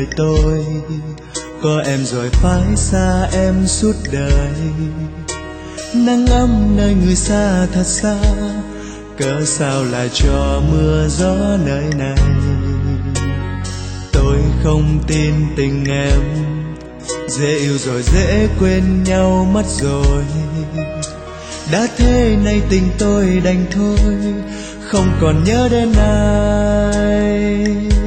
đời tôi, có em rồi phải xa em suốt đời. Nắng ấm nơi người xa thật xa, cớ sao lại cho mưa gió nơi này. Tôi không tin tình em, dễ yêu rồi dễ quên nhau mất rồi. Đã thế nay tình tôi đành thôi, không còn nhớ đến ai.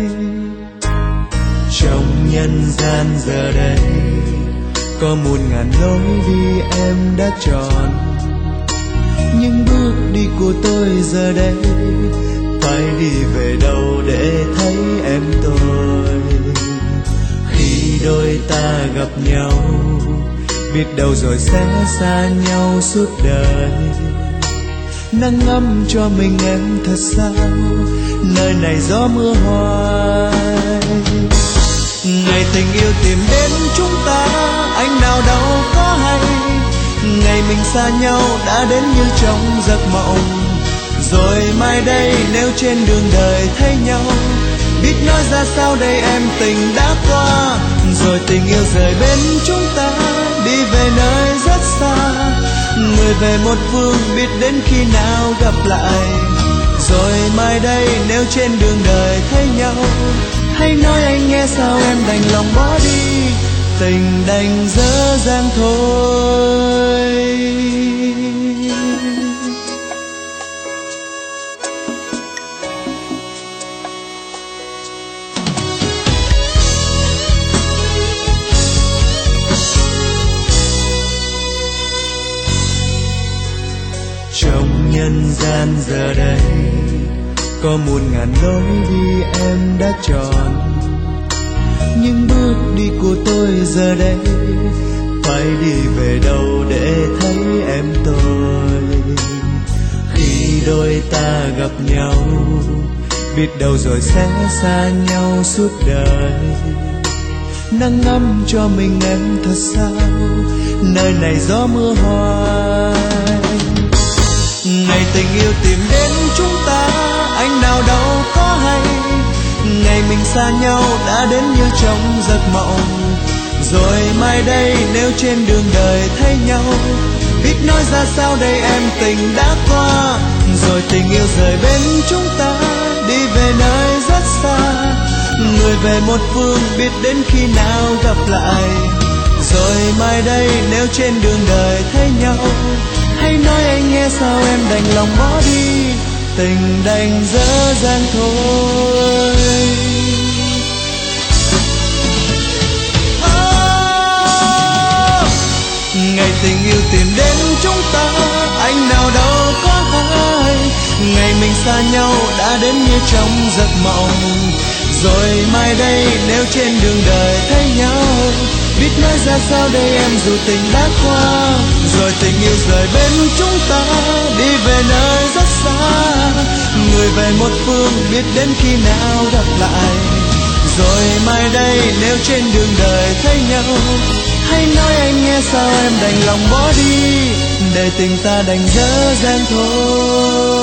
Trong nhân gian giờ đây, có muôn ngàn lối đi em đã chọn, nhưng bước đi của tôi giờ đây phải đi về đâu để thấy em tôi. Khi đôi ta gặp nhau, biết đâu rồi sẽ xa nhau suốt đời. Nắng ấm cho mình em thật sao, nơi này gió mưa hoài. Ngày tình yêu tìm đến chúng ta, anh nào đâu có hay. Ngày mình xa nhau đã đến như trong giấc mộng. Rồi mai đây nếu trên đường đời thấy nhau, biết nói ra sao đây em tình đã qua. Rồi tình yêu rời bên chúng ta, đi về nơi rất xa. Người về một phương biết đến khi nào gặp lại. Rồi mai đây nếu trên đường đời thấy nhau, hãy nói anh nghe sao em đành lòng bỏ đi. Tình đành dở dang thôi. Trong nhân gian giờ đây, có muôn ngàn lối đi em đã chọn, nhưng bước đi của tôi giờ đây phải đi về đâu để thấy em tôi. Khi đôi ta gặp nhau, biết đâu rồi sẽ xa nhau suốt đời. Nắng ấm cho mình em thật sao, nơi này gió mưa hoài. Ngày tình yêu tìm đến chúng ta, anh nào đâu có hay. Ngày mình xa nhau đã đến như trong giấc mộng. Rồi mai đây nếu trên đường đời thấy nhau, biết nói ra sao đây em tình đã qua. Rồi tình yêu rời bên chúng ta, đi về nơi rất xa. Người về một phương biết đến khi nào gặp lại. Rồi mai đây nếu trên đường đời thấy nhau, hãy nói anh nghe sao em đành lòng bỏ đi. Tình đành dở dang thôi. Ngày tình yêu tìm đến chúng ta, anh nào đâu có hay. Ngày mình xa nhau đã đến như trong giấc mộng. Rồi mai đây nếu trên đường đời thấy nhau, biết nói ra sao đây em dù tình đã qua. Rồi tình yêu rời bên chúng ta, đi về nơi rất xa. Người về một phương biết đến khi nào gặp lại. Rồi mai đây nếu trên đường đời thấy nhau, hãy nói anh nghe sao em đành lòng bỏ đi. Để tình ta đành dở dang thôi.